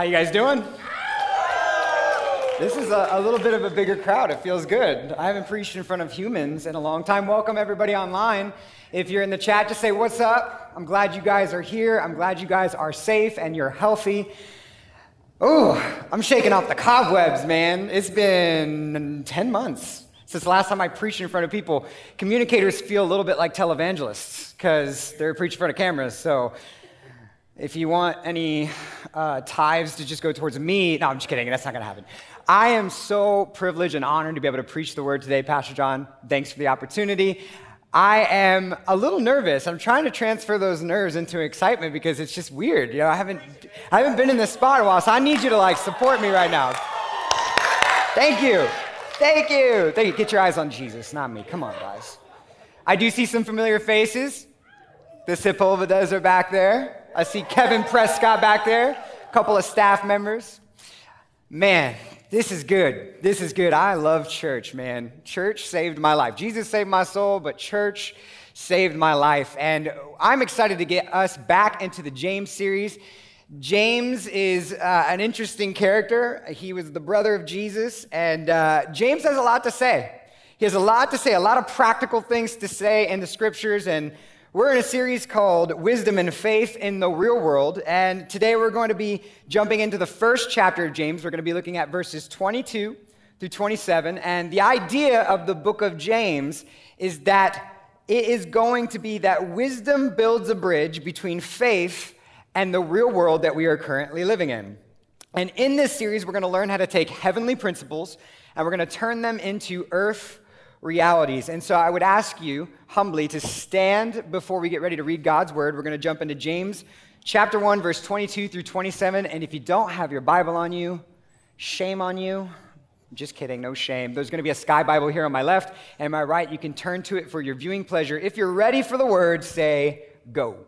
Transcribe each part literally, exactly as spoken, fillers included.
you guys doing? This is a, a little bit of a bigger crowd. It feels good. I haven't preached in front of humans in a long time. Welcome everybody online. If you're in the chat, just say, what's up? I'm glad you guys are here. I'm glad you guys are safe and you're healthy. Oh, I'm shaking off the cobwebs, man. It's been ten months since the last time I preached in front of people. Communicators feel a little bit like televangelists because they're preaching in front of cameras. So if you want any uh, tithes to just go towards me, no, I'm just kidding. That's not going to happen. I am so privileged and honored to be able to preach the word today, Pastor John. Thanks for the opportunity. I am a little nervous. I'm trying to transfer those nerves into excitement because it's just weird. You know, I haven't, I haven't been in this spot in a while, so I need you to like support me right now. Thank you. Thank you. Thank you. Get your eyes on Jesus, not me. Come on, guys. I do see some familiar faces. The Sepulvedas are back there. I see Kevin Prescott back there. A couple of staff members. Man, this is good. This is good. I love church, man. Church saved my life. Jesus saved my soul, but church saved my life. And I'm excited to get us back into the James series. James is uh, an interesting character. He was the brother of Jesus, and uh, James has a lot to say. He has a lot to say, a lot of practical things to say in the scriptures, and we're in a series called Wisdom and Faith in the Real World, and today we're going to be jumping into the first chapter of James. We're going to be looking at verses twenty-two through twenty-seven, and the idea of the book of James is that it is going to be that wisdom builds a bridge between faith and the real world that we are currently living in. And in this series, we're going to learn how to take heavenly principles, and we're going to turn them into earth realities. And so I would ask you humbly to stand before we get ready to read God's word. We're going to jump into James chapter one, verse twenty-two through twenty-seven. And if you don't have your Bible on you, shame on you. Just kidding, no shame. There's going to be a Sky Bible here on my left, and on my right, you can turn to it for your viewing pleasure. If you're ready for the word, say go.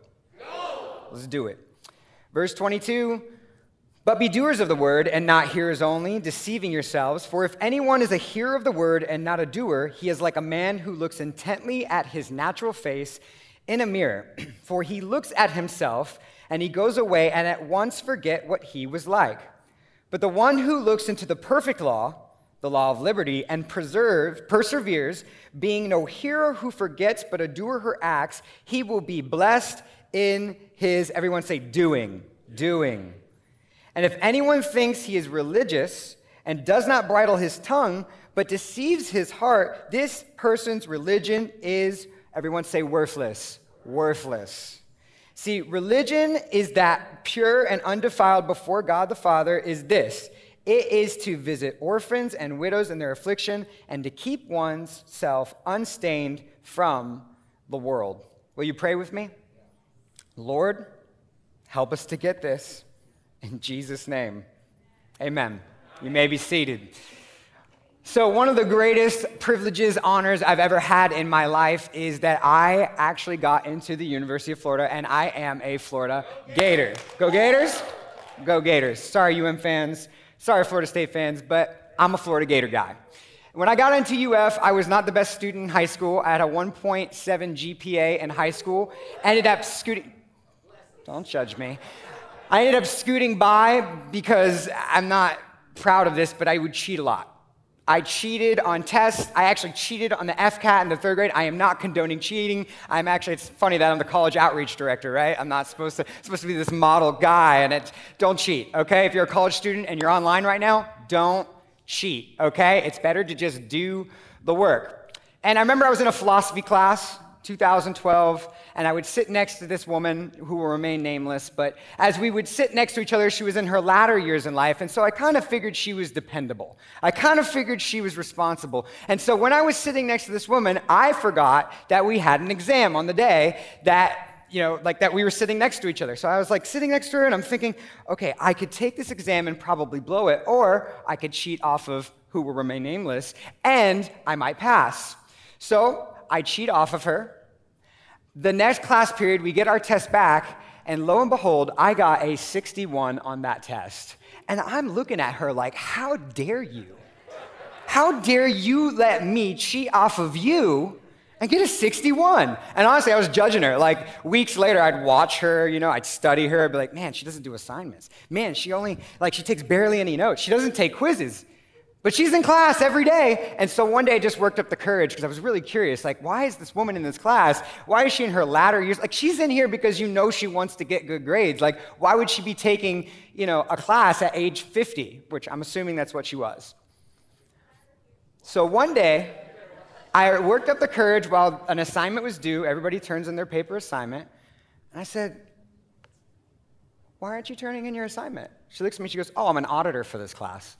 Go. Let's do it. Verse twenty-two. But be doers of the word and not hearers only, deceiving yourselves. For if anyone is a hearer of the word and not a doer, he is like a man who looks intently at his natural face in a mirror. For he looks at himself and he goes away and at once forget what he was like. But the one who looks into the perfect law, the law of liberty, and preserve, perseveres, being no hearer who forgets but a doer who acts, he will be blessed in his, everyone say, doing, doing. And if anyone thinks he is religious and does not bridle his tongue, but deceives his heart, this person's religion is, everyone say, worthless, worthless. See, religion is that pure and undefiled before God the Father is this. It is to visit orphans and widows in their affliction and to keep one's self unstained from the world. Will you pray with me? Lord, help us to get this. In Jesus' name, amen. You may be seated. So one of the greatest privileges, honors I've ever had in my life is that I actually got into the University of Florida, and I am a Florida Gator. Go Gators? Go Gators. Sorry, U M fans. Sorry, Florida State fans, but I'm a Florida Gator guy. When I got into U F, I was not the best student in high school. I had a one point seven G P A in high school. Ended up scooting. Don't judge me. I ended up scooting by because I'm not proud of this, but I would cheat a lot. I cheated on tests. I actually cheated on the F CAT in the third grade. I am not condoning cheating. I'm actually, it's funny that I'm the college outreach director, right? I'm not supposed to, supposed to be this model guy, and it's, don't cheat, okay? If you're a college student and you're online right now, don't cheat, okay? It's better to just do the work. And I remember I was in a philosophy class, two thousand twelve, and I would sit next to this woman who will remain nameless, but as we would sit next to each other, she was in her latter years in life, and so I kind of figured she was dependable. I kind of figured she was responsible. And so when I was sitting next to this woman, I forgot that we had an exam on the day that, you know, like that we were sitting next to each other. So I was like sitting next to her, and I'm thinking, okay, I could take this exam and probably blow it, or I could cheat off of who will remain nameless, and I might pass. So I cheat off of her. The next class period, we get our test back, and lo and behold, I got a sixty-one on that test. And I'm looking at her like, how dare you? How dare you let me cheat off of you and get a sixty-one. And honestly, I was judging her. Like, weeks later, I'd watch her, you know, I'd study her, I'd be like, man, she doesn't do assignments. Man, she only, like, she takes barely any notes. She doesn't take quizzes. But she's in class every day. And so one day I just worked up the courage because I was really curious, like, why is this woman in this class? Why is she in her latter years? Like, she's in here because you know she wants to get good grades. Like, why would she be taking, you know, a class at age fifty, which I'm assuming that's what she was. So one day, I worked up the courage while an assignment was due. Everybody turns in their paper assignment. And I said, why aren't you turning in your assignment? She looks at me, she goes, oh, I'm an auditor for this class.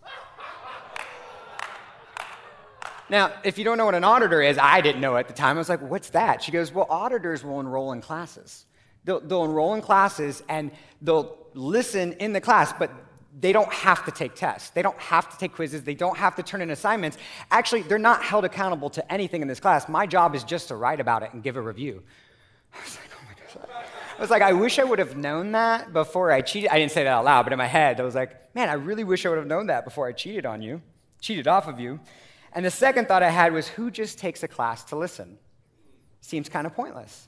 Now, if you don't know what an auditor is, I didn't know at the time. I was like, what's that? She goes, well, auditors will enroll in classes. They'll, they'll enroll in classes, and they'll listen in the class, but they don't have to take tests. They don't have to take quizzes. They don't have to turn in assignments. Actually, they're not held accountable to anything in this class. My job is just to write about it and give a review. I was like, oh my gosh. I was like, I wish I would have known that before I cheated. I didn't say that out loud, but in my head, I was like, man, I really wish I would have known that before I cheated on you, cheated off of you. And the second thought I had was, who just takes a class to listen? Seems kind of pointless.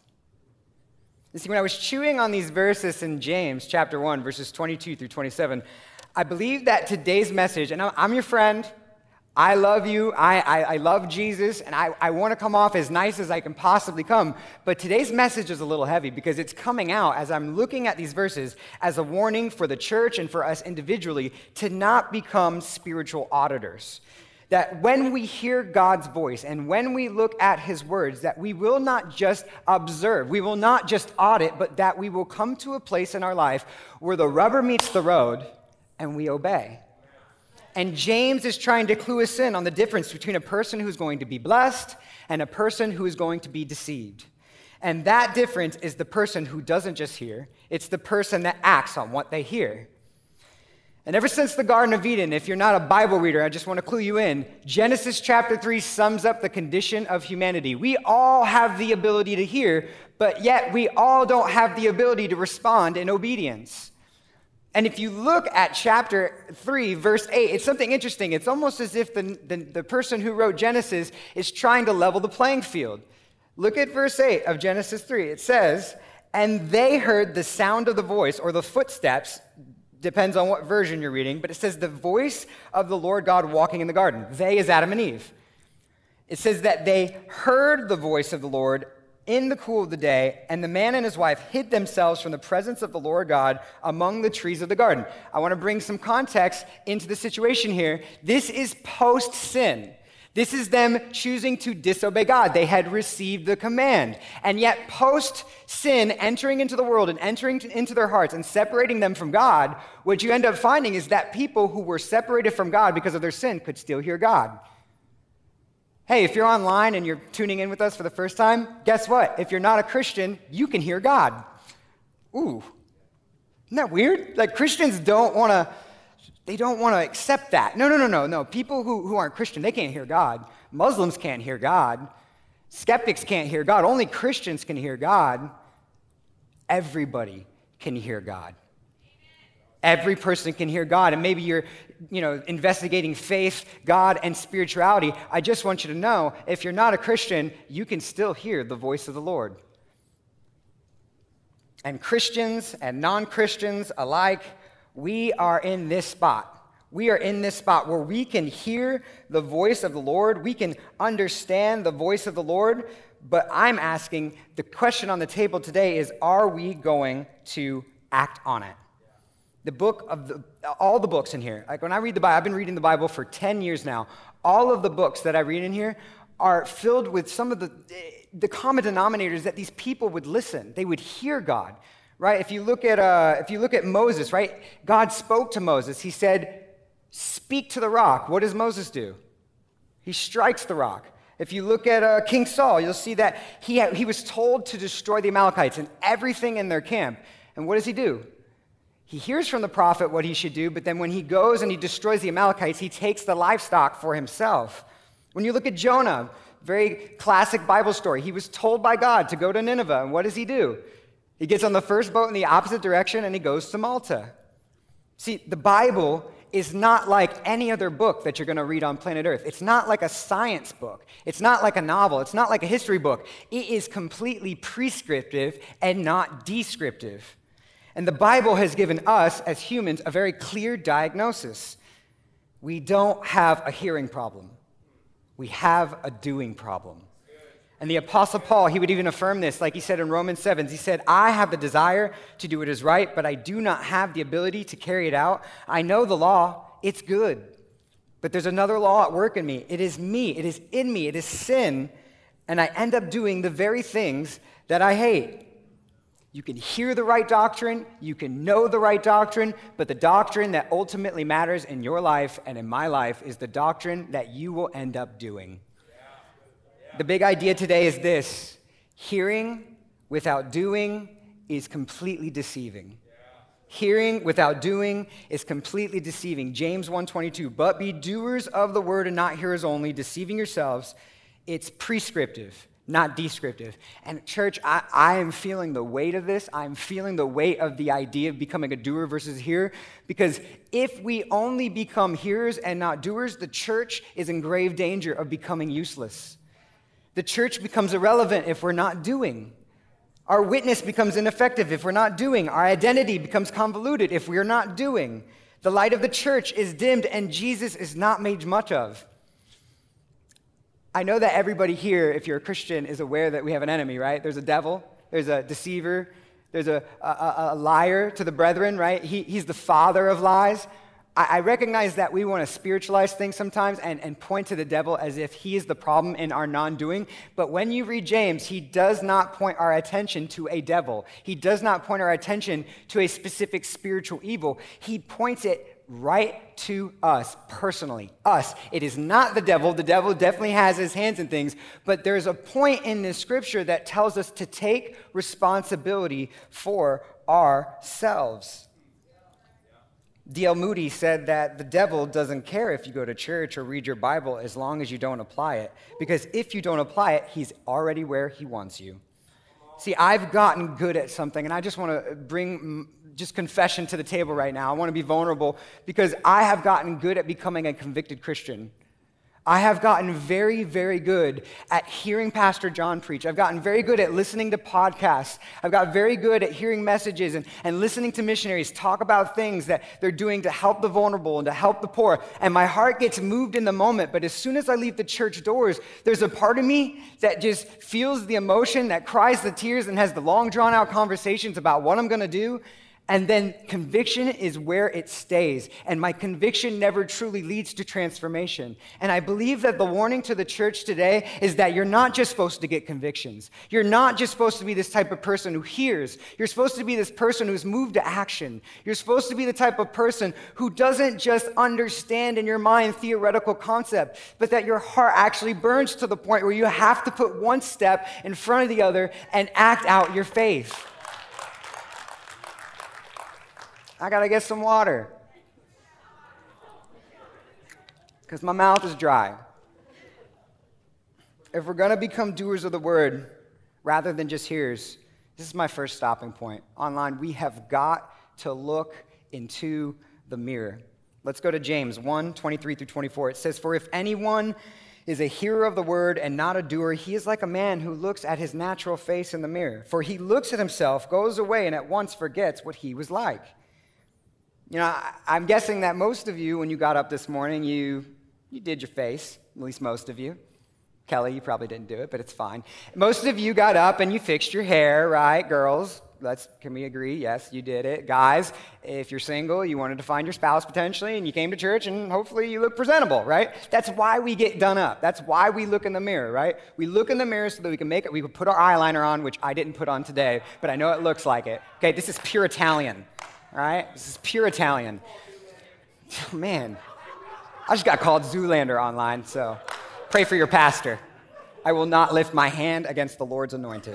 You see, when I was chewing on these verses in James chapter one, verses twenty-two through twenty-seven, I believe that today's message, and I'm your friend, I love you, I, I, I love Jesus, and I, I want to come off as nice as I can possibly come, but today's message is a little heavy because it's coming out as I'm looking at these verses as a warning for the church and for us individually to not become spiritual auditors. That when we hear God's voice and when we look at his words, that we will not just observe, we will not just audit, but that we will come to a place in our life where the rubber meets the road and we obey. And James is trying to clue us in on the difference between a person who's going to be blessed and a person who is going to be deceived. And that difference is the person who doesn't just hear, it's the person that acts on what they hear. And ever since the Garden of Eden, if you're not a Bible reader, I just want to clue you in, Genesis chapter three sums up the condition of humanity. We all have the ability to hear, but yet we all don't have the ability to respond in obedience. And if you look at chapter three, verse eight, it's something interesting. It's almost as if the, the, the person who wrote Genesis is trying to level the playing field. Look at verse eight of Genesis three. It says, and they heard the sound of the voice, or the footsteps, depends on what version you're reading, but it says the voice of the Lord God walking in the garden. They is Adam and Eve. It says that they heard the voice of the Lord in the cool of the day, and the man and his wife hid themselves from the presence of the Lord God among the trees of the garden. I want to bring some context into the situation here. This is post-sin. This is them choosing to disobey God. They had received the command. And yet post-sin, entering into the world and entering into their hearts and separating them from God, what you end up finding is that people who were separated from God because of their sin could still hear God. Hey, if you're online and you're tuning in with us for the first time, guess what? If you're not a Christian, you can hear God. Ooh, isn't that weird? Like, Christians don't want to They don't want to accept that. No, no, no, no, no. People who, who aren't Christian, they can't hear God. Muslims can't hear God. Skeptics can't hear God. Only Christians can hear God. Everybody can hear God. Every person can hear God. And maybe you're, you know, investigating faith, God, and spirituality. I just want you to know, if you're not a Christian, you can still hear the voice of the Lord. And Christians and non-Christians alike, we are in this spot. We are in this spot where we can hear the voice of the Lord. We can understand the voice of the Lord. But I'm asking, the question on the table today is, are we going to act on it? The book of the, all the books in here, like when I read the Bible, I've been reading the Bible for ten years now. All of the books that I read in here are filled with some of the, the common denominators that these people would listen. They would hear God. Right? If you look at uh, if you look at Moses, right? God spoke to Moses. He said, "Speak to the rock." What does Moses do? He strikes the rock. If you look at uh, King Saul, you'll see that he had, he was told to destroy the Amalekites and everything in their camp. And what does he do? He hears from the prophet what he should do, but then when he goes and he destroys the Amalekites, he takes the livestock for himself. When you look at Jonah, very classic Bible story, he was told by God to go to Nineveh, and what does he do? He gets on the first boat in the opposite direction and he goes to Malta. See, the Bible is not like any other book that you're going to read on planet Earth. It's not like a science book. It's not like a novel. It's not like a history book. It is completely prescriptive and not descriptive. And the Bible has given us, as humans, a very clear diagnosis. We don't have a hearing problem. We have a doing problem. And the Apostle Paul, he would even affirm this, like he said in Romans seven. He said, I have the desire to do what is right, but I do not have the ability to carry it out. I know the law, it's good. But there's another law at work in me. It is me, it is in me, it is sin. And I end up doing the very things that I hate. You can hear the right doctrine, you can know the right doctrine, but the doctrine that ultimately matters in your life and in my life is the doctrine that you will end up doing. The big idea today is this: hearing without doing is completely deceiving. Hearing without doing is completely deceiving. James one twenty-two, but be doers of the word and not hearers only, deceiving yourselves. It's prescriptive, not descriptive. And church, I, I am feeling the weight of this. I'm feeling the weight of the idea of becoming a doer versus hearer, because if we only become hearers and not doers, the church is in grave danger of becoming useless. The church becomes irrelevant if we're not doing. Our witness becomes ineffective if we're not doing. Our identity becomes convoluted if we're not doing. The light of the church is dimmed and Jesus is not made much of. I know that everybody here, if you're a Christian, is aware that we have an enemy, right? There's a devil, there's a deceiver, there's a, a, a liar to the brethren, right? He, he's the father of lies. I recognize that we want to spiritualize things sometimes and, and point to the devil as if he is the problem in our non-doing. But when you read James, he does not point our attention to a devil. He does not point our attention to a specific spiritual evil. He points it right to us personally, us. It is not the devil. The devil definitely has his hands in things. But there's a point in this scripture that tells us to take responsibility for ourselves. D L Moody said that the devil doesn't care if you go to church or read your Bible as long as you don't apply it. Because if you don't apply it, he's already where he wants you. See, I've gotten good at something, and I just want to bring just confession to the table right now. I want to be vulnerable because I have gotten good at becoming a convicted Christian. I have gotten very, very good at hearing Pastor John preach. I've gotten very good at listening to podcasts. I've got very good at hearing messages and, and listening to missionaries talk about things that they're doing to help the vulnerable and to help the poor. And my heart gets moved in the moment. But as soon as I leave the church doors, there's a part of me that just feels the emotion, that cries the tears and has the long drawn out conversations about what I'm going to do. And then conviction is where it stays. And my conviction never truly leads to transformation. And I believe that the warning to the church today is that you're not just supposed to get convictions. You're not just supposed to be this type of person who hears. You're supposed to be this person who's moved to action. You're supposed to be the type of person who doesn't just understand in your mind theoretical concept, but that your heart actually burns to the point where you have to put one step in front of the other and act out your faith. I gotta get some water because my mouth is dry. If we're gonna become doers of the word rather than just hearers, this is my first stopping point. Online, we have got to look into the mirror. Let's go to James one, twenty-three through twenty-four. It says, for if anyone is a hearer of the word and not a doer, he is like a man who looks at his natural face in the mirror. For he looks at himself, goes away, and at once forgets what he was like. You know, I'm guessing that most of you, when you got up this morning, you you did your face, at least most of you. Kelly, you probably didn't do it, but it's fine. Most of you got up and you fixed your hair, right? Girls, let's, can we agree? Yes, you did it. Guys, if you're single, you wanted to find your spouse potentially, and you came to church, and hopefully you look presentable, right? That's why we get done up. That's why we look in the mirror, right? We look in the mirror so that we can make it, we can put our eyeliner on, which I didn't put on today, but I know it looks like it. Okay, this is pure Italian. All right? This is pure Italian. Oh, man, I just got called Zoolander online, so pray for your pastor. I will not lift my hand against the Lord's anointed.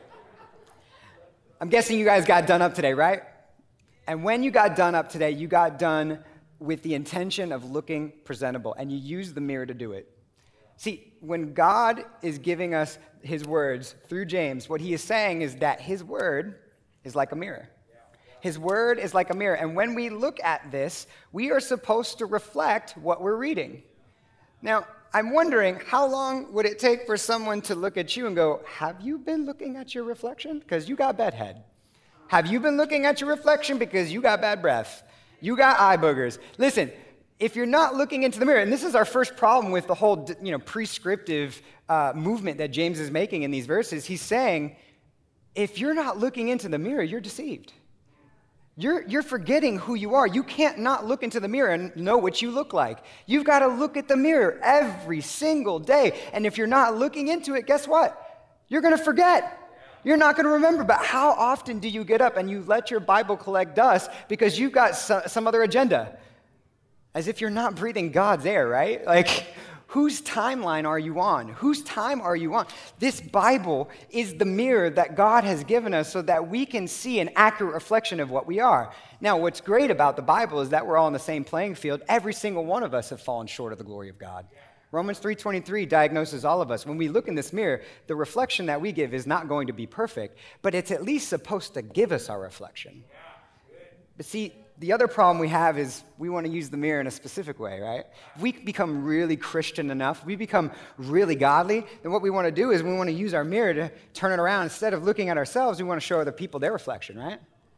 I'm guessing you guys got done up today, right? And when you got done up today, you got done with the intention of looking presentable, and you used the mirror to do it. See, when God is giving us his words through James, what he is saying is that his word is like a mirror. His word is like a mirror. And when we look at this, we are supposed to reflect what we're reading. Now, I'm wondering, how long would it take for someone to look at you and go, have you been looking at your reflection? Because you got bad head. Have you been looking at your reflection? Because you got bad breath. You got eye boogers. Listen, if you're not looking into the mirror, and this is our first problem with the whole, you know, prescriptive uh, movement that James is making in these verses, he's saying, if you're not looking into the mirror, you're deceived. You're, you're forgetting who you are. You can't not look into the mirror and know what you look like. You've got to look at the mirror every single day. And if you're not looking into it, guess what? You're going to forget. You're not going to remember. But how often do you get up and you let your Bible collect dust because you've got so, some other agenda? As if you're not breathing God's air, right? Like, whose timeline are you on? Whose time are you on? This Bible is the mirror that God has given us so that we can see an accurate reflection of what we are. Now, what's great about the Bible is that we're all on the same playing field. Every single one of us have fallen short of the glory of God. Romans three twenty-three diagnoses all of us. When we look in this mirror, the reflection that we give is not going to be perfect, but it's at least supposed to give us our reflection. But see, the other problem we have is we want to use the mirror in a specific way, right? If we become really Christian enough, we become really godly, then what we want to do is we want to use our mirror to turn it around. Instead of looking at ourselves, we want to show other people their reflection, right?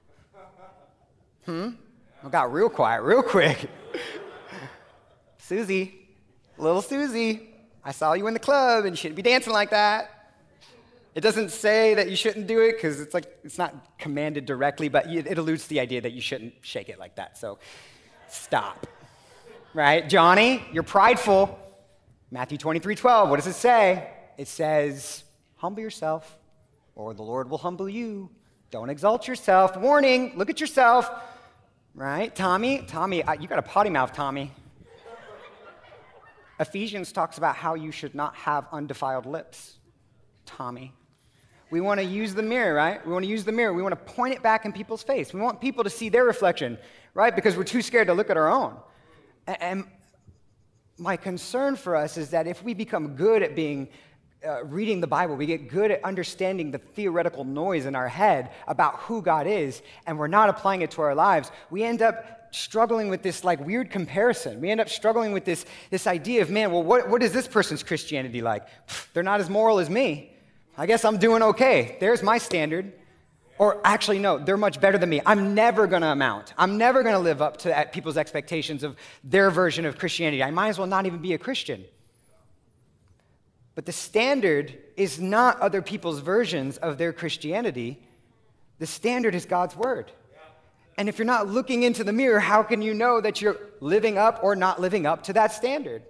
Hmm? I got real quiet real quick. Susie, little Susie, I saw you in the club and you shouldn't be dancing like that. It doesn't say that you shouldn't do it because it's like it's not commanded directly, but it alludes to the idea that you shouldn't shake it like that. So stop. Right? Johnny, you're prideful. Matthew twenty-three twelve, what does it say? It says, humble yourself or the Lord will humble you. Don't exalt yourself. Warning, look at yourself. Right? Tommy, Tommy, you got a potty mouth, Tommy. Ephesians talks about how you should not have undefiled lips. Tommy. We want to use the mirror, right? We want to use the mirror. We want to point it back in people's face. We want people to see their reflection, right? Because we're too scared to look at our own. And my concern for us is that if we become good at being uh, reading the Bible, we get good at understanding the theoretical noise in our head about who God is, and we're not applying it to our lives, we end up struggling with this like weird comparison. We end up struggling with this, this idea of, man, well, what, what is this person's Christianity like? They're not as moral as me. I guess I'm doing okay. There's my standard. Or actually, no, they're much better than me. I'm never going to amount. I'm never going to live up to people's expectations of their version of Christianity. I might as well not even be a Christian. But the standard is not other people's versions of their Christianity. The standard is God's word. And if you're not looking into the mirror, how can you know that you're living up or not living up to that standard?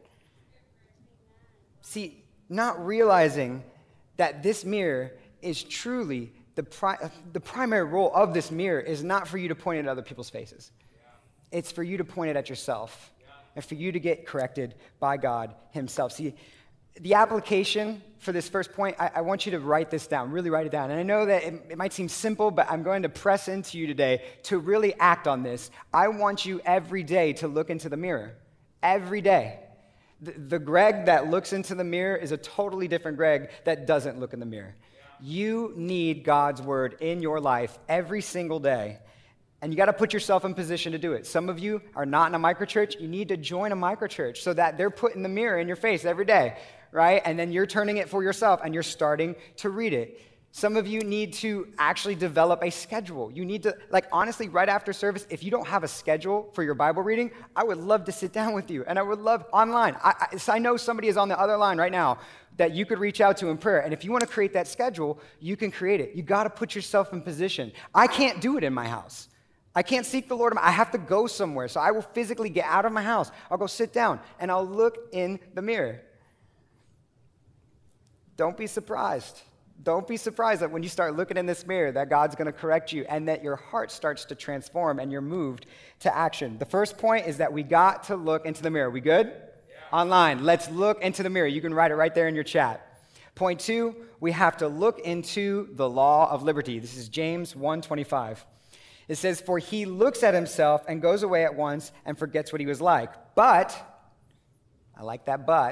See, not realizing that this mirror is truly the, pri- the primary role of this mirror is not for you to point it at other people's faces. It's for you to point it at yourself and for you to get corrected by God himself. See, the application for this first point, I, I want you to write this down, really write it down. And I know that it, it might seem simple, but I'm going to press into you today to really act on this. I want you every day to look into the mirror. Every day. The, the Greg that looks into the mirror is a totally different Greg that doesn't look in the mirror. You need God's word in your life every single day. And you got to put yourself in position to do it. Some of you are not in a microchurch. You need to join a microchurch so that they're putting the mirror in your face every day, right? And then you're turning it for yourself and you're starting to read it. Some of you need to actually develop a schedule. You need to, like, honestly, right after service, if you don't have a schedule for your Bible reading, I would love to sit down with you. And I would love online. I, I, so I know somebody is on the other line right now that you could reach out to in prayer. And if you want to create that schedule, you can create it. You got to put yourself in position. I can't do it in my house. I can't seek the Lord. I have to go somewhere. So I will physically get out of my house. I'll go sit down and I'll look in the mirror. Don't be surprised. Don't be surprised that when you start looking in this mirror that God's going to correct you and that your heart starts to transform and you're moved to action. The first point is that we got to look into the mirror. We good? Yeah. Online, let's look into the mirror. You can write it right there in your chat. Point two, we have to look into the law of liberty. This is James one twenty-five. It says, for he looks at himself and goes away at once and forgets what he was like. But, I like that but,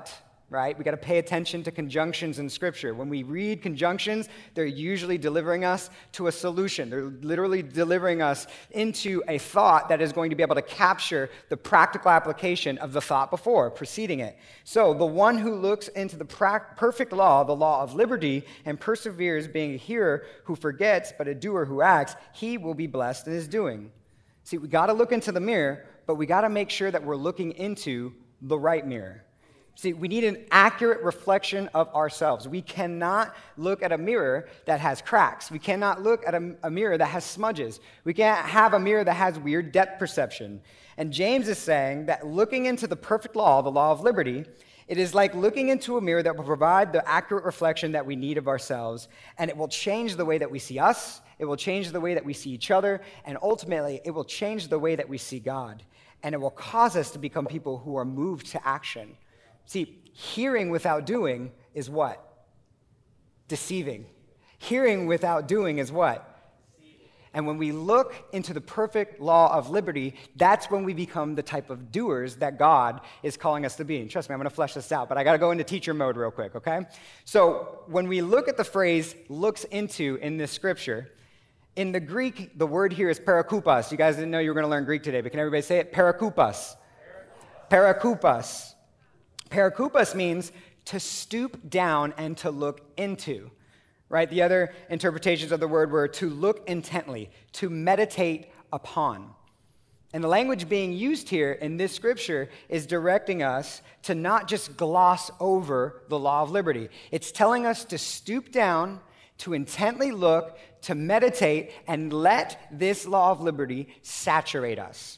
right? We got to pay attention to conjunctions in Scripture. When we read conjunctions, they're usually delivering us to a solution. They're literally delivering us into a thought that is going to be able to capture the practical application of the thought before, preceding it. So the one who looks into the pra- perfect law, the law of liberty, and perseveres, being a hearer who forgets, but a doer who acts, he will be blessed in his doing. See, we got to look into the mirror, but we got to make sure that we're looking into the right mirror. See, we need an accurate reflection of ourselves. We cannot look at a mirror that has cracks. We cannot look at a, a mirror that has smudges. We can't have a mirror that has weird depth perception. And James is saying that looking into the perfect law, the law of liberty, it is like looking into a mirror that will provide the accurate reflection that we need of ourselves, and it will change the way that we see us, it will change the way that we see each other, and ultimately, it will change the way that we see God. And it will cause us to become people who are moved to action. See, hearing without doing is what? Deceiving. Hearing without doing is what? And when we look into the perfect law of liberty, that's when we become the type of doers that God is calling us to be. And trust me, I'm going to flesh this out, but I got to go into teacher mode real quick, okay? So when we look at the phrase looks into in this scripture, in the Greek, the word here is parakoupas. You guys didn't know you were going to learn Greek today, but can everybody say it? Parakoupas. Parakoupas. Parakoupas means to stoop down and to look into, right? The other interpretations of the word were to look intently, to meditate upon. And the language being used here in this scripture is directing us to not just gloss over the law of liberty. It's telling us to stoop down, to intently look, to meditate, and let this law of liberty saturate us.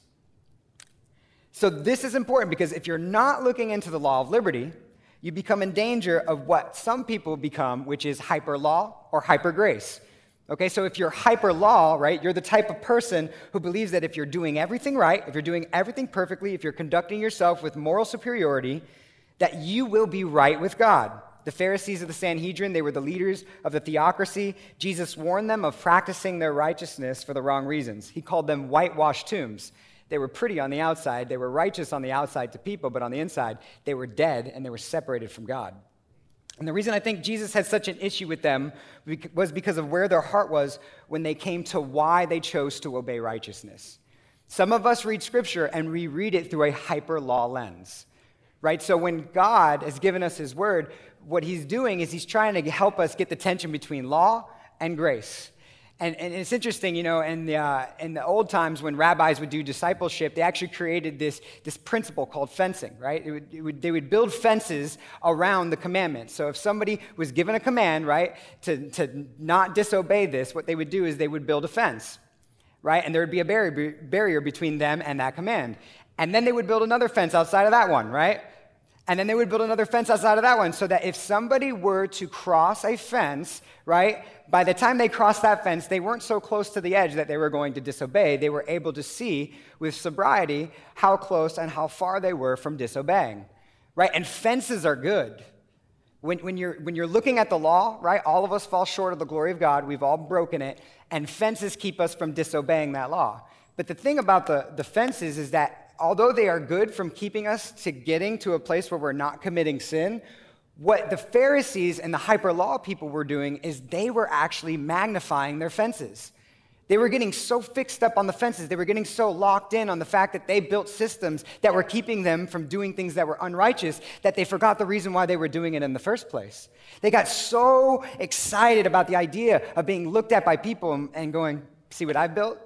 So this is important because if you're not looking into the law of liberty, you become in danger of what some people become, which is hyper law or hyper grace. Okay, so if you're hyper law, right, you're the type of person who believes that if you're doing everything right, if you're doing everything perfectly, if you're conducting yourself with moral superiority, that you will be right with God. The Pharisees of the Sanhedrin, they were the leaders of the theocracy. Jesus warned them of practicing their righteousness for the wrong reasons. He called them whitewashed tombs. They were pretty on the outside. They were righteous on the outside to people, but on the inside, they were dead and they were separated from God. And the reason I think Jesus had such an issue with them was because of where their heart was when they came to why they chose to obey righteousness. Some of us read Scripture and we read it through a hyper-law lens, right? So when God has given us His Word, what He's doing is He's trying to help us get the tension between law and grace. And, and it's interesting, you know, in the, uh, in the old times when rabbis would do discipleship, they actually created this, this principle called fencing, right? It would, it would, they would build fences around the commandments. So if somebody was given a command, right, to, to not disobey this, what they would do is they would build a fence, right? And there would be a barrier, barrier between them and that command. And then they would build another fence outside of that one, right? And then they would build another fence outside of that one so that if somebody were to cross a fence, right, by the time they crossed that fence, they weren't so close to the edge that they were going to disobey. They were able to see with sobriety how close and how far they were from disobeying, right? And fences are good. When, when, you're, when you're looking at the law, right, all of us fall short of the glory of God. We've all broken it, and fences keep us from disobeying that law. But the thing about the, the fences is that although they are good from keeping us to getting to a place where we're not committing sin, what the Pharisees and the hyper-law people were doing is they were actually magnifying their fences. They were getting so fixed up on the fences, they were getting so locked in on the fact that they built systems that were keeping them from doing things that were unrighteous that they forgot the reason why they were doing it in the first place. They got so excited about the idea of being looked at by people and going, see what I've built?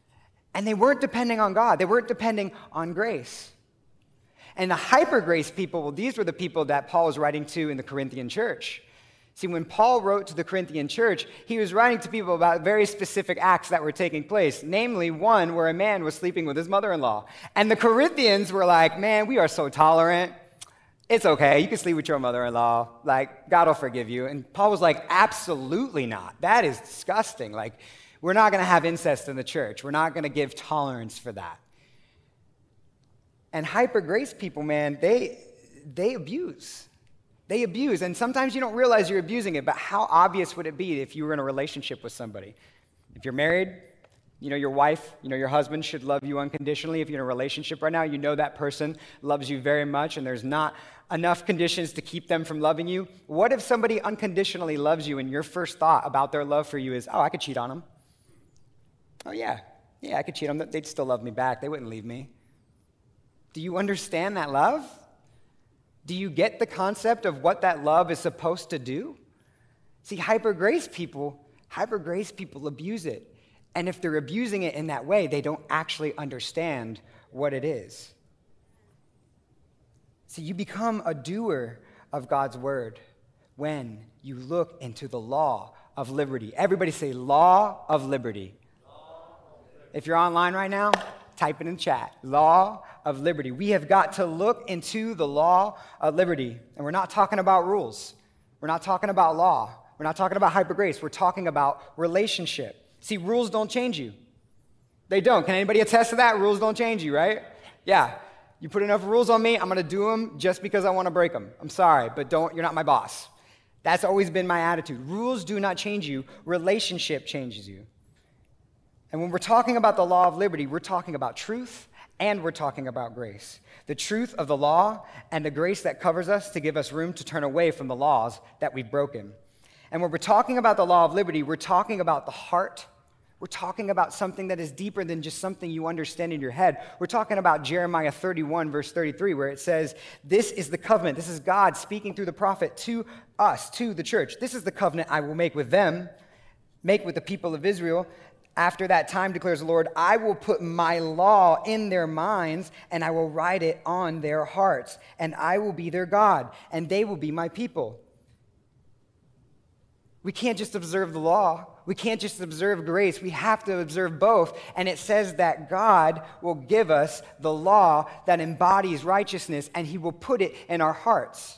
And they weren't depending on God. They weren't depending on grace. And the hyper-grace people, well, these were the people that Paul was writing to in the Corinthian church. See, when Paul wrote to the Corinthian church, he was writing to people about very specific acts that were taking place, namely one where a man was sleeping with his mother-in-law. And the Corinthians were like, man, we are so tolerant. It's okay. You can sleep with your mother-in-law. Like, God will forgive you. And Paul was like, absolutely not. That is disgusting. Like, we're not going to have incest in the church. We're not going to give tolerance for that. And hyper-grace people, man, they, they abuse. They abuse. And sometimes you don't realize you're abusing it, but how obvious would it be if you were in a relationship with somebody? If you're married, You know, your wife, you know, your husband should love you unconditionally. If you're in a relationship right now, you know that person loves you very much and there's not enough conditions to keep them from loving you. What if somebody unconditionally loves you and your first thought about their love for you is, oh, I could cheat on them. Oh, yeah, yeah, I could cheat on them. They'd still love me back. They wouldn't leave me. Do you understand that love? Do you get the concept of what that love is supposed to do? See, hyper grace people, hyper grace people abuse it. And if they're abusing it in that way, they don't actually understand what it is. See, you become a doer of God's word when you look into the law of liberty. Everybody say, law of liberty. Law of liberty. If you're online right now, type it in chat. Law of liberty. We have got to look into the law of liberty. And we're not talking about rules. We're not talking about law. We're not talking about hyper grace. We're talking about relationship. See, rules don't change you. They don't. Can anybody attest to that? Rules don't change you, right? Yeah. You put enough rules on me, I'm going to do them just because I want to break them. I'm sorry, but don't. You're not my boss. That's always been my attitude. Rules do not change you. Relationship changes you. And when we're talking about the law of liberty, we're talking about truth and we're talking about grace. The truth of the law and the grace that covers us to give us room to turn away from the laws that we've broken. And when we're talking about the law of liberty, we're talking about the heart. We're talking about something that is deeper than just something you understand in your head. We're talking about Jeremiah thirty-one, verse thirty-three, where it says, this is the covenant. This is God speaking through the prophet to us, to the church. This is the covenant I will make with them, make with the people of Israel. After that time, declares the Lord, I will put my law in their minds, and I will write it on their hearts, and I will be their God, and they will be my people. We can't just observe the law. We can't just observe grace. We have to observe both. And it says that God will give us the law that embodies righteousness, and he will put it in our hearts.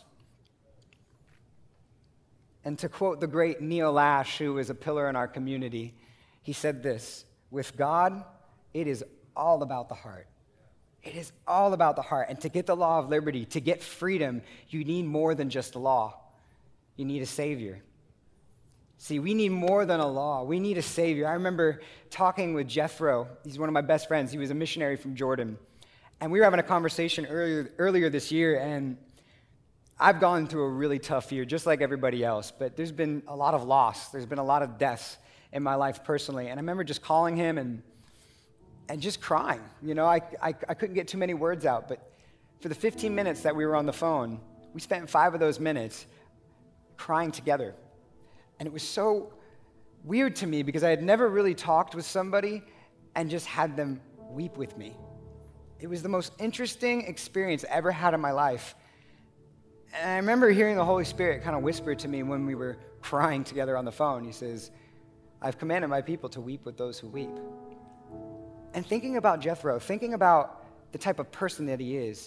And to quote the great Neil Lash, who is a pillar in our community, he said this, with God, it is all about the heart. It is all about the heart. And to get the law of liberty, to get freedom, you need more than just a law. You need a Savior. See, we need more than a law. We need a Savior. I remember talking with Jethro. He's one of my best friends. He was a missionary from Jordan. And we were having a conversation earlier, earlier this year, and I've gone through a really tough year, just like everybody else. But there's been a lot of loss. There's been a lot of deaths in my life personally. And I remember just calling him and and just crying. You know, I, I, I couldn't get too many words out. But for the fifteen minutes that we were on the phone, we spent five of those minutes crying together. And it was so weird to me because I had never really talked with somebody and just had them weep with me. It was the most interesting experience I ever had in my life. And I remember hearing the Holy Spirit kind of whisper to me when we were crying together on the phone. He says, I've commanded my people to weep with those who weep. And thinking about Jethro, thinking about the type of person that he is,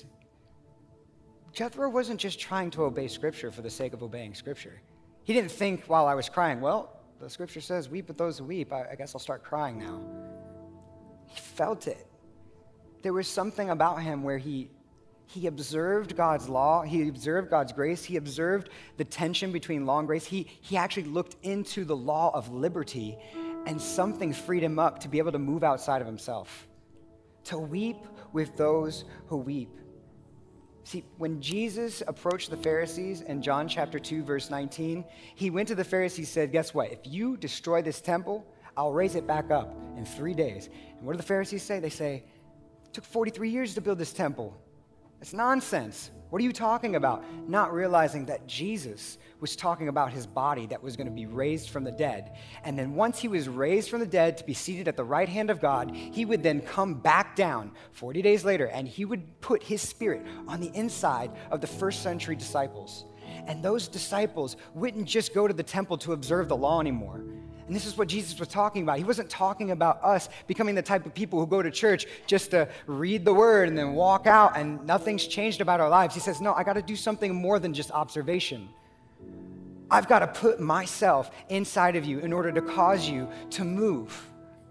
Jethro wasn't just trying to obey Scripture for the sake of obeying Scripture. He didn't think while I was crying, well, the Scripture says, weep with those who weep. I, I guess I'll start crying now. He felt it. There was something about him where he, he observed God's law. He observed God's grace. He observed the tension between law and grace. He, he actually looked into the law of liberty, and something freed him up to be able to move outside of himself, to weep with those who weep. See, when Jesus approached the Pharisees in John chapter two, verse nineteen, he went to the Pharisees and said, guess what? If you destroy this temple, I'll raise it back up in three days. And what do the Pharisees say? They say, it took forty-three years to build this temple. It's nonsense. What are you talking about? Not realizing that Jesus was talking about his body that was going to be raised from the dead. And then once he was raised from the dead to be seated at the right hand of God, he would then come back down forty days later, and he would put his spirit on the inside of the first century disciples. And those disciples wouldn't just go to the temple to observe the law anymore. And this is what Jesus was talking about. He wasn't talking about us becoming the type of people who go to church just to read the word and then walk out and nothing's changed about our lives. He says, no, I got to do something more than just observation. I've got to put myself inside of you in order to cause you to move.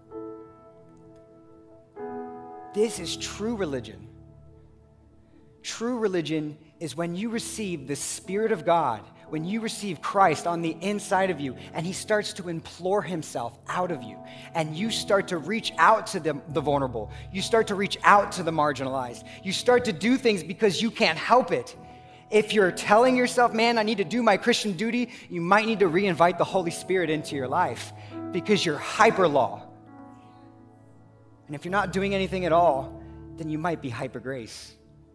This is true religion. True religion is when you receive the Spirit of God, when you receive Christ on the inside of you and he starts to implore himself out of you and you start to reach out to the, the vulnerable, you start to reach out to the marginalized, you start to do things because you can't help it. If you're telling yourself, man, I need to do my Christian duty, you might need to re-invite the Holy Spirit into your life because you're hyper law. And if you're not doing anything at all, then you might be hyper grace.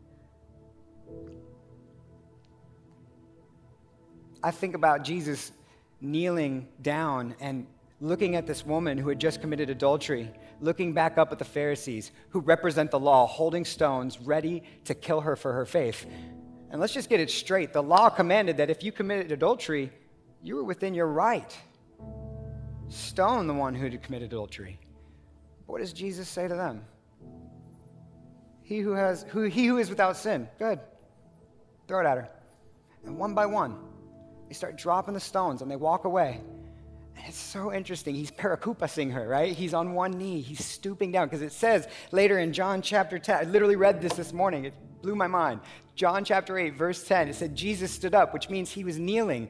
I think about Jesus kneeling down and looking at this woman who had just committed adultery, looking back up at the Pharisees who represent the law, holding stones, ready to kill her for her faith. And let's just get it straight. The law commanded that if you committed adultery, you were within your right. Stone the one who had committed adultery. But what does Jesus say to them? He who has, who, he who is without sin, go ahead, throw it at her. And one by one, they start dropping the stones and they walk away. And it's so interesting. He's perikupasing her, right? He's on one knee. He's stooping down because it says later in John chapter ten, I literally read this this morning. It blew my mind. John chapter eight, verse ten, it said Jesus stood up, which means he was kneeling.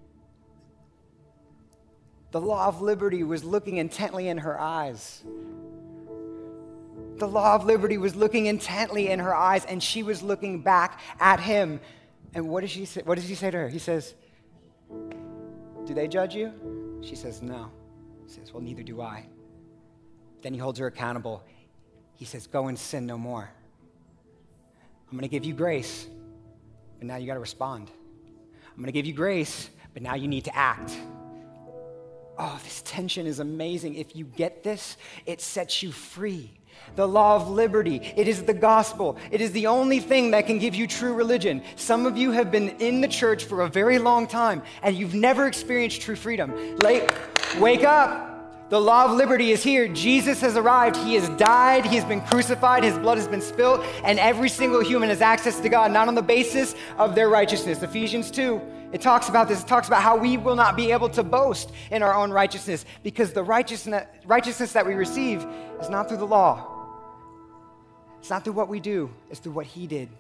The law of liberty was looking intently in her eyes. The law of liberty was looking intently in her eyes, and she was looking back at him. And what does she say? What does he say to her? He says, do they judge you? She says, no. He says, well, neither do I. Then he holds her accountable. He says, go and sin no more. I'm going to give you grace, but now you got to respond. I'm going to give you grace, but now you need to act. Oh, this tension is amazing. If you get this, it sets you free. The law of liberty, it is the gospel. It is the only thing that can give you true religion. Some of you have been in the church for a very long time and you've never experienced true freedom. Like, wake up. The law of liberty is here. Jesus has arrived. He has died. He has been crucified. His blood has been spilled. And every single human has access to God, not on the basis of their righteousness. Ephesians two, it talks about this. It talks about how we will not be able to boast in our own righteousness because the righteousness, righteousness that we receive is not through the law. It's not through what we do. It's through what he did.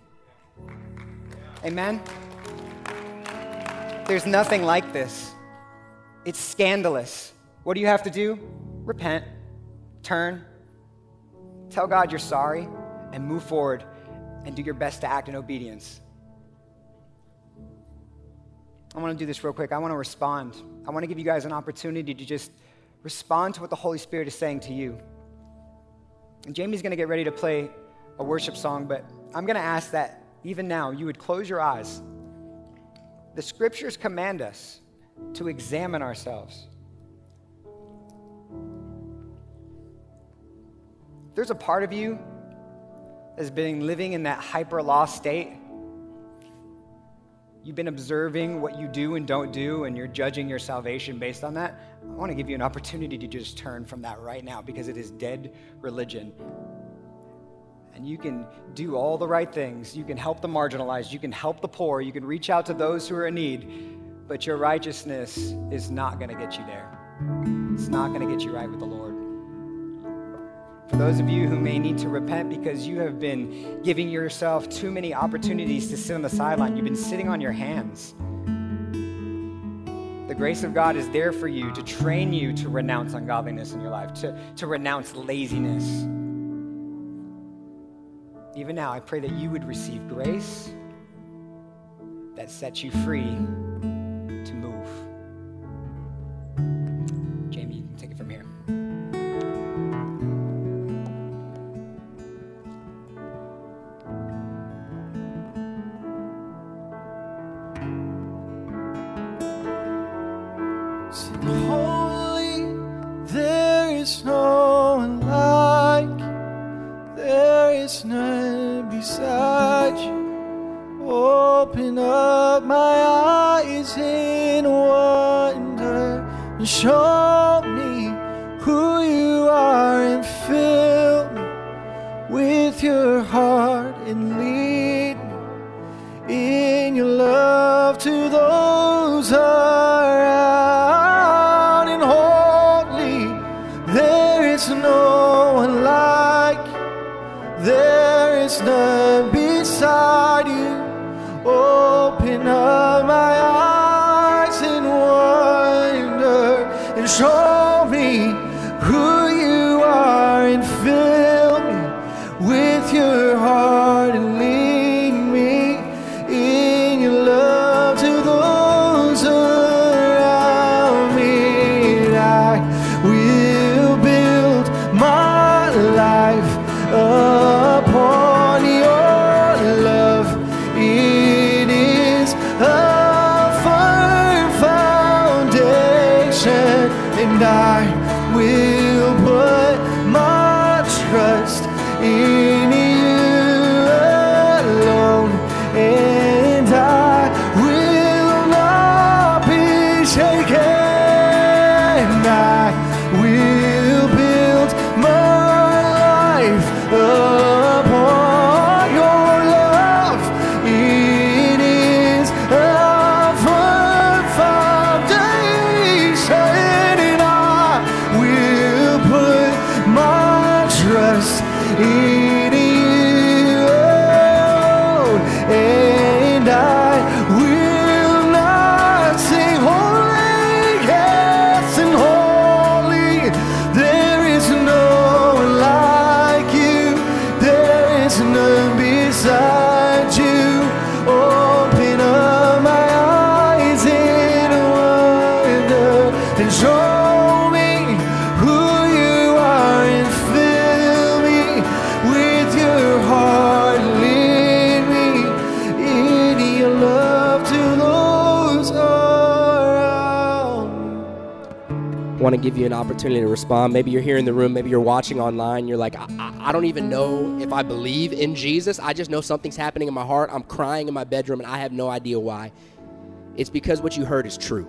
Amen? There's nothing like this. It's scandalous. What do you have to do? Repent, turn, tell God you're sorry, and move forward and do your best to act in obedience. I want to do this real quick. I want to respond. I want to give you guys an opportunity to just respond to what the Holy Spirit is saying to you. And Jamie's going to get ready to play a worship song, but I'm going to ask that even now you would close your eyes. The scriptures command us to examine ourselves. If there's a part of you that's been living in that hyper law state, you've been observing what you do and don't do, and you're judging your salvation based on that, I want to give you an opportunity to just turn from that right now because it is dead religion. And you can do all the right things. You can help the marginalized. You can help the poor. You can reach out to those who are in need. But your righteousness is not going to get you there. It's not going to get you right with the Lord. For those of you who may need to repent because you have been giving yourself too many opportunities to sit on the sideline, you've been sitting on your hands. The grace of God is there for you to train you to renounce ungodliness in your life, to, to renounce laziness. Even now, I pray that you would receive grace that sets you free to move. Jamie, you can take it from here. Sing holy, there is no one like, there is none beside you. Open up my eyes in wonder and show me who you are and fill me with your heart and lead me in your love to those around. And holy, there is no one like you, there is none beside you. Open up my eyes and show me who you are and fill me with your heart and lead me in your love to those around me. And I will build my life upon your love. It is a firm foundation, and I will put my trust in you alone, and I will not be shaken. I will build my life upon your love. It is a firm foundation, and I will put my trust in you alone, and I will not sing holy, yes, and holy. There is no one like you, there is none beside you. Open up my eyes in wonder and show me who you are and fill me with your heart. Lead me in your love to those around. I want to give you an opportunity to respond. Maybe you're here in the room, maybe you're watching online, you're like, I, I, I don't even know if I believe in Jesus. I just know something's happening in my heart. I'm crying in my bedroom and I have no idea why. It's because what you heard is true.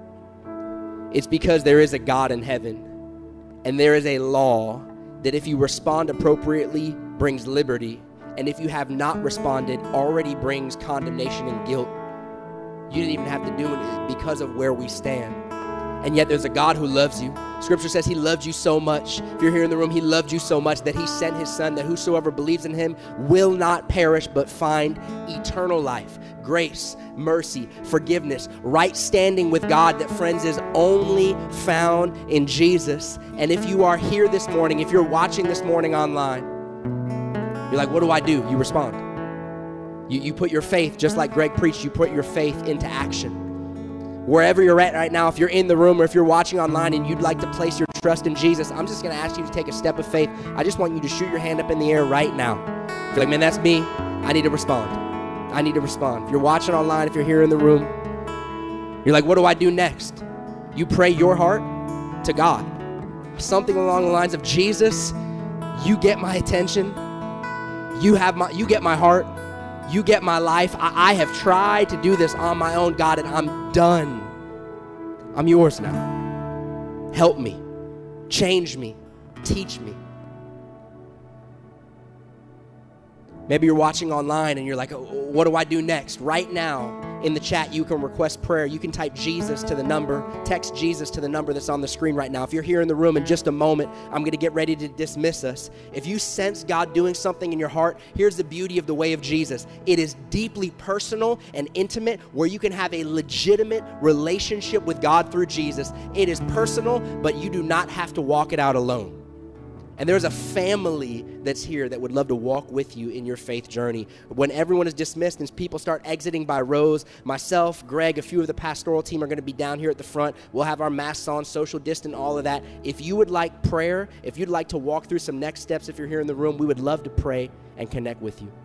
It's because there is a God in heaven, and there is a law that if you respond appropriately brings liberty, and if you have not responded already brings condemnation and guilt. You didn't even have to do it because of where we stand. And yet there's a God who loves you. Scripture says he loved you so much. If you're here in the room, he loved you so much that he sent his son, that whosoever believes in him will not perish but find eternal life, grace, mercy, forgiveness, right standing with God that, friends, is only found in Jesus. And if you are here this morning, if you're watching this morning online, you're like, what do I do? You respond. You, you put your faith, just like Greg preached, you put your faith into action. Wherever you're at right now, if you're in the room or if you're watching online and you'd like to place your trust in Jesus, I'm just going to ask you to take a step of faith. I just want you to shoot your hand up in the air right now. If you're like, man, that's me, I need to respond. I need to respond. If you're watching online, if you're here in the room, you're like, what do I do next? You pray your heart to God. Something along the lines of, Jesus, you get my attention. You have my, you get my heart. You get my life. I, I have tried to do this on my own, God, and I'm done. I'm yours now. Help me. Change me. Teach me. Maybe you're watching online and you're like, oh, what do I do next? Right now, in the chat, you can request prayer. You can type Jesus to the number, text Jesus to the number that's on the screen right now. If you're here in the room in just a moment, I'm going to get ready to dismiss us. If you sense God doing something in your heart, here's the beauty of the way of Jesus. It is deeply personal and intimate, where you can have a legitimate relationship with God through Jesus. It is personal, but you do not have to walk it out alone. And there's a family that's here that would love to walk with you in your faith journey. When everyone is dismissed and people start exiting by rows, myself, Greg, a few of the pastoral team are going to be down here at the front. We'll have our masks on, social distance, all of that. If you would like prayer, if you'd like to walk through some next steps, if you're here in the room, we would love to pray and connect with you.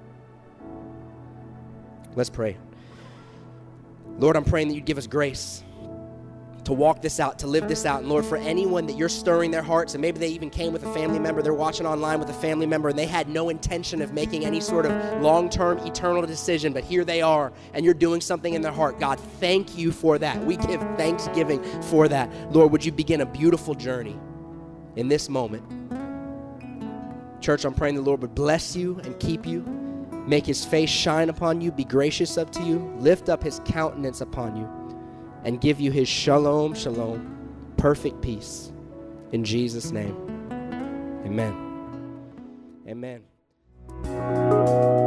Let's pray. Lord, I'm praying that you'd give us grace to walk this out, to live this out. And Lord, for anyone that you're stirring their hearts, and maybe they even came with a family member, they're watching online with a family member, and they had no intention of making any sort of long-term, eternal decision, but here they are, and you're doing something in their heart. God, thank you for that. We give thanksgiving for that. Lord, would you begin a beautiful journey in this moment. Church, I'm praying the Lord would bless you and keep you, make his face shine upon you, be gracious up to you, lift up his countenance upon you, and give you his shalom, shalom, perfect peace. In Jesus' name, amen. Amen.